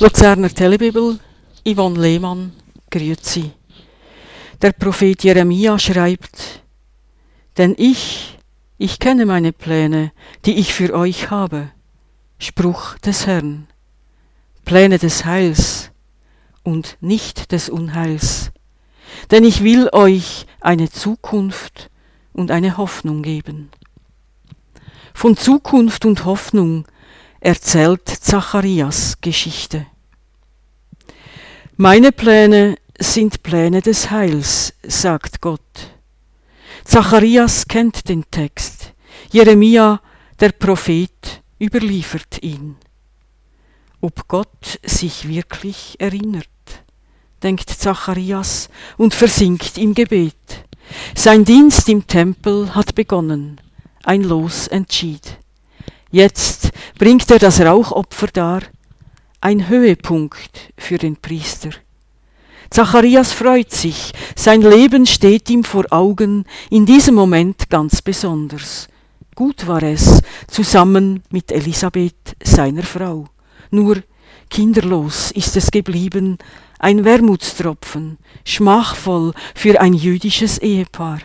Luzerner Telebibel, Yvonne Lehmann, grüezi. Der Prophet Jeremia schreibt: Denn ich kenne meine Pläne, die ich für euch habe. Spruch des Herrn. Pläne des Heils und nicht des Unheils. Denn ich will euch eine Zukunft und eine Hoffnung geben. Von Zukunft und Hoffnung erzählt Zacharias Geschichte. Meine Pläne sind Pläne des Heils, sagt Gott. Zacharias kennt den Text. Jeremia, der Prophet, überliefert ihn. Ob Gott sich wirklich erinnert, denkt Zacharias und versinkt im Gebet. Sein Dienst im Tempel hat begonnen. Ein Los entschied. Jetzt bringt er das Rauchopfer dar, ein Höhepunkt für den Priester. Zacharias freut sich, sein Leben steht ihm vor Augen, in diesem Moment ganz besonders. Gut war es, zusammen mit Elisabeth, seiner Frau. Nur kinderlos ist es geblieben, ein Wermutstropfen, schmachvoll für ein jüdisches Ehepaar.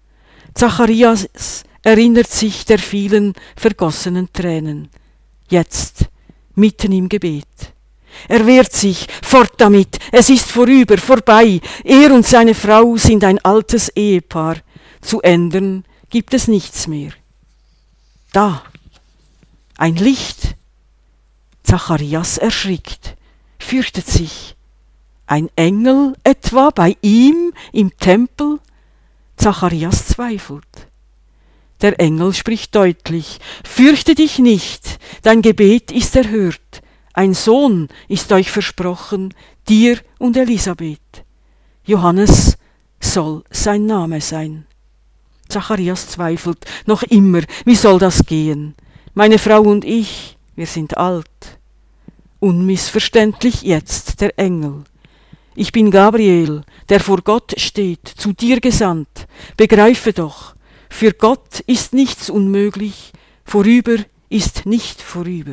Zacharias erinnert sich der vielen vergossenen Tränen. Jetzt, mitten im Gebet. Er wehrt sich, fort damit, es ist vorüber, vorbei. Er und seine Frau sind ein altes Ehepaar. Zu ändern gibt es nichts mehr. Da, ein Licht. Zacharias erschrickt, fürchtet sich. Ein Engel etwa bei ihm im Tempel? Zacharias zweifelt. Der Engel spricht deutlich: Fürchte dich nicht, dein Gebet ist erhört. Ein Sohn ist euch versprochen, dir und Elisabeth. Johannes soll sein Name sein. Zacharias zweifelt noch immer, wie soll das gehen? Meine Frau und ich, wir sind alt. Unmissverständlich jetzt der Engel. Ich bin Gabriel, der vor Gott steht, zu dir gesandt. Begreife doch, für Gott ist nichts unmöglich, vorüber ist nicht vorüber.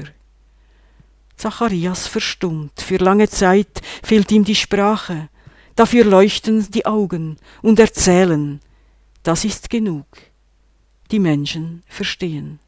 Zacharias verstummt, für lange Zeit fehlt ihm die Sprache, dafür leuchten die Augen und erzählen, das ist genug. Die Menschen verstehen.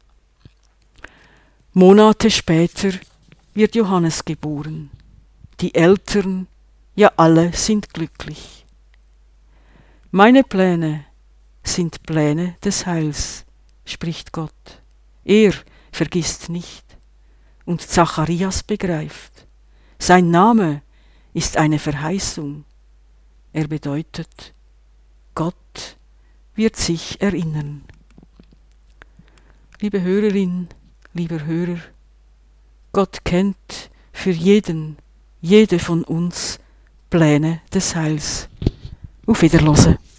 Monate später wird Johannes geboren. Die Eltern, ja alle sind glücklich. Meine Pläne sind Pläne des Heils, spricht Gott. Er vergisst nicht. Und Zacharias begreift, sein Name ist eine Verheißung. Er bedeutet, Gott wird sich erinnern. Liebe Hörerin, lieber Hörer, Gott kennt für jeden, jede von uns Pläne des Heils. Auf Wiederhören.